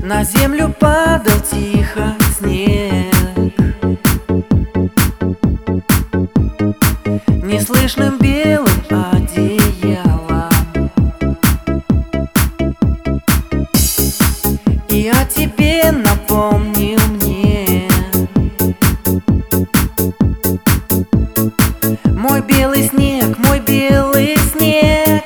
На землю падал тихо снег, неслышным белым одеялом. И о тебе напомнил мне мой белый снег, мой белый снег.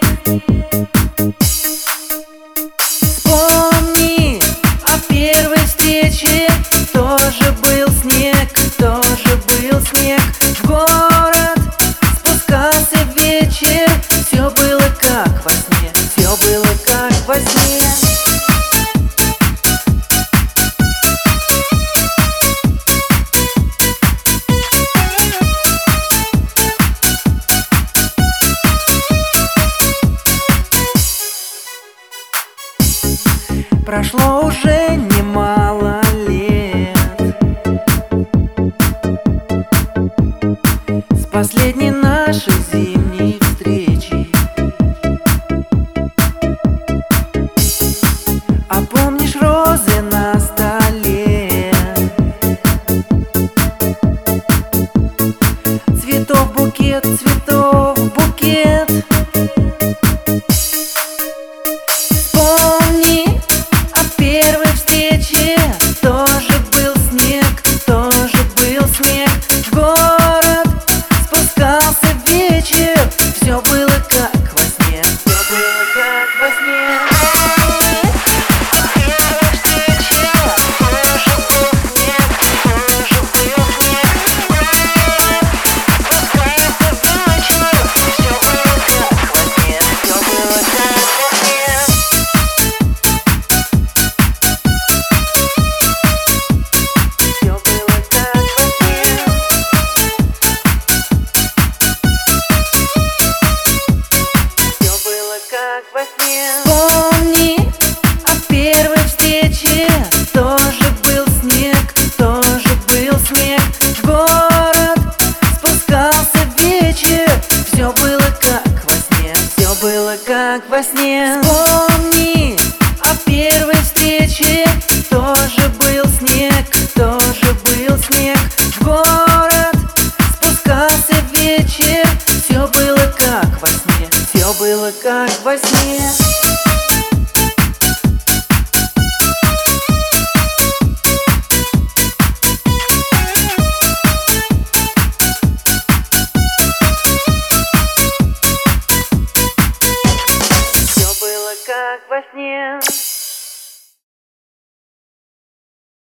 Вспомни о первой встрече, тоже был снег, тоже был снег. В город спускался вечер, все было как во сне, все было как во сне. Прошло уже немало лет с последней нашей зимней встречи. А помнишь розы на столе? Цветов букет, цветов букет. Вспомни о первой встрече, тоже был снег, тоже был снег. В город спускался вечер, все было как во сне, все было как во сне. Вспомни о первой встрече, тоже был снег, тоже был снег. В город спускался вечер, все было как во сне, все было как во сне. Вспомни о первой встрече, тоже был снег, тоже был снег. В город спускался вечер, все было как во сне, все было как во сне. Все было как во сне.